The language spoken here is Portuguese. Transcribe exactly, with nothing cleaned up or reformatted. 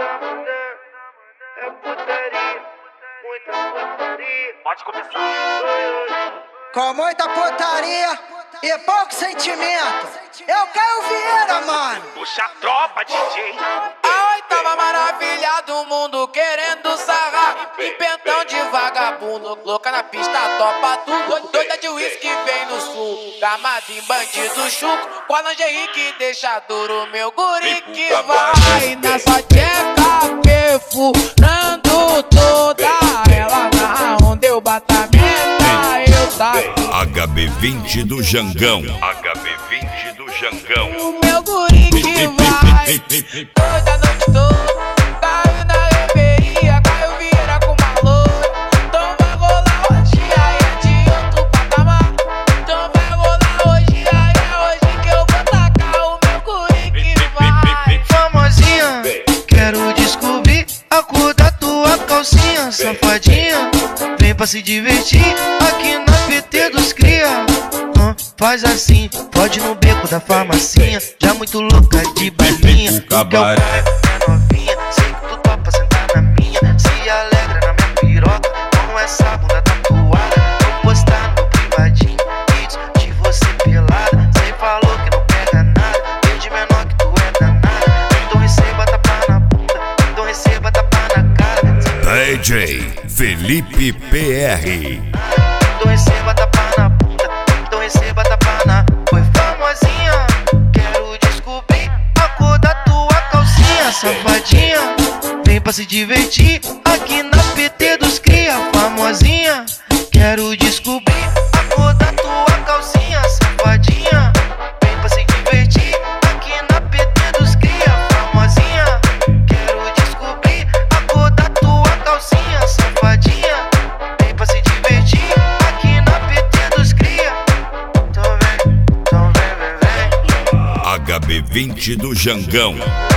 É putaria, muita putaria. Pode começar. Com muita putaria e pouco sentimento. Eu Caio Vieira, mano. Puxa a tropa, D J. A oitava maravilha do mundo querendo sarrar. Pimpentão de vagabundo, louca na pista, topa tudo. Doida de uísque vem no sul, gamado em bandido chuco. Com a lingerie que deixa duro, meu guri que vai nessa tcheca perfurando toda ela na onda eu batamenta, eu saco. H B vinte do Jangão. H B vinte do Jangão. O meu guri que vai toda noite toda. Caiu na reveria, Caio Vieira com uma loura. Então vai rolar hoje, aí é de outro patamar. Então vai rolar hoje, aí é hoje que eu vou tacar o meu guri que vai. Famosinha, quero descobrir a cor da tua calcinha. Safadinha, vem pra se divertir aqui na P T dos cria. Hum, faz assim, pode ir no beco da farmacinha. Já muito louca de balinha. O cabaré é novinha, sei que tu topa sentar na minha. Se alegra na minha piroca com essa bunda tatuada. Vou postar no privadinho vídeos de você pelada. Cê falou que não pega nada, desde menor que tu é danada. Então receba tapa na bunda, então receba tapa na cara. D J Felipe P R. Então receba tapa na bunda, então receba tapa na. Foi famosinha, quero descobrir a cor da tua calcinha. Safadinha, vem pra se divertir aqui na P T dos cria. Famosinha, quero descobrir a cor da tua calcinha. Safadinha, vem pra se divertir aqui na P T dos cria. Famosinha, quero descobrir a cor da tua calcinha. Safadinha, vem pra se divertir aqui na P T dos cria. Então vem, então vem, vem, vem. H B vinte do Jangão.